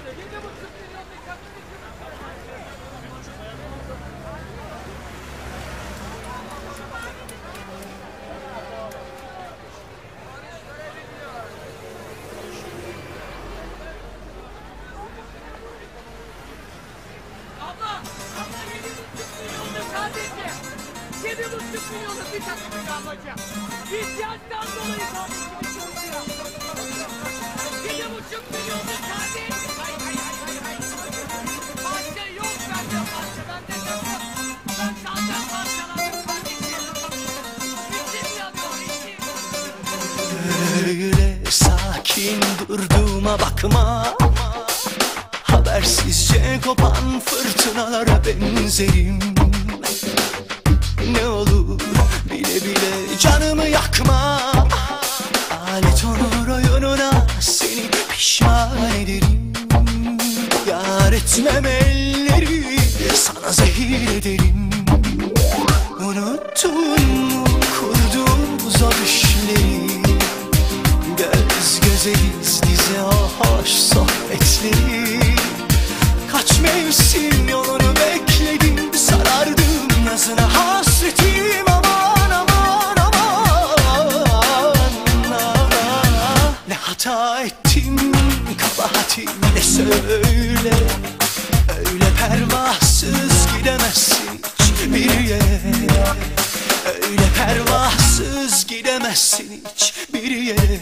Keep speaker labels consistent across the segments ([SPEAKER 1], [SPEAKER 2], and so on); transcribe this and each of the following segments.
[SPEAKER 1] 7,5 milyonluk bir takımı ablacığım. İhtiyaçtan dolayı kardeşimi çalışıyor. 7,5 milyonluk kardeş. Hayır. Parça yok bende parça. Bende takım. Ben zaten parçalandım kardeşim. İçim yanıyor içim.
[SPEAKER 2] Öyle sakin durduğuma bakma. Habersizce kopan fırtınalara benzerim. Ne olur bile bile canımı yakma. Alet olur oyununa seni pişman ederim. Yar etmem elleri sana zehir ederim. Unuttun mu kurduğumuz o düşleri? Göz gözeyiz dize o hoş sohbetleri. Kaç mevsim yolunu bekledim, sarardım nazına hasretim. Aman aman aman, ne hata ettim, kabahatim ne söyle. Öyle pervasız gidemezsin hiçbir yere. Öyle pervasız gidemezsin hiçbir yere.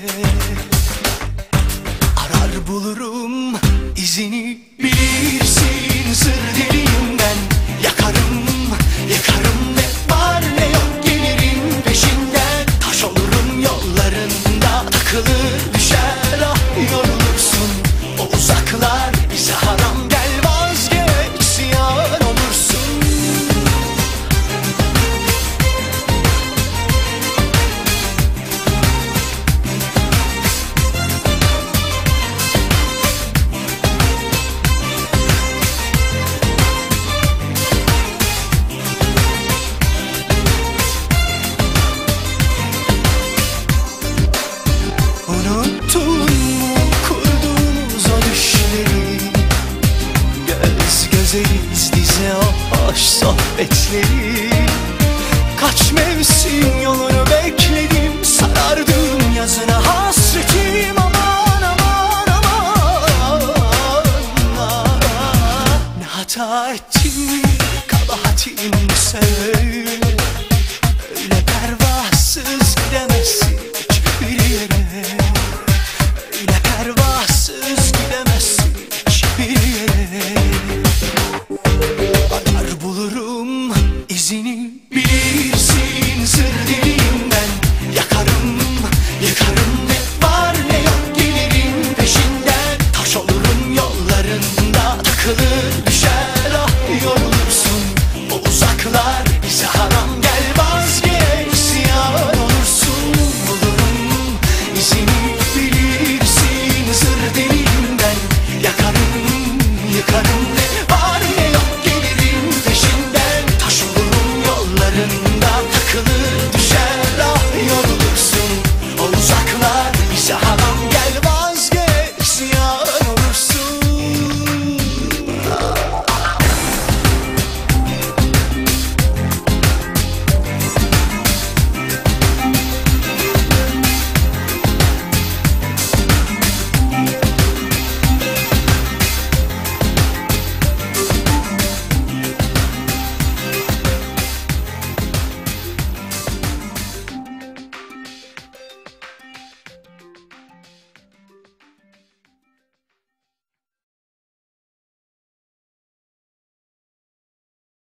[SPEAKER 2] Arar bulurum izini, bilirsin sır deliyim ben. Yakarım, yakarım, ne var ne yok gelirim peşinden. Taş olurum yollarında, takılır düşer ah yorulursun. O uzaklar bize haram, gel vazgeç ziyan olursun. Unuttun mu kurduğumuz o düşleri? Göz gözeyiz dize o hoş sohbetleri. Kaç mevsim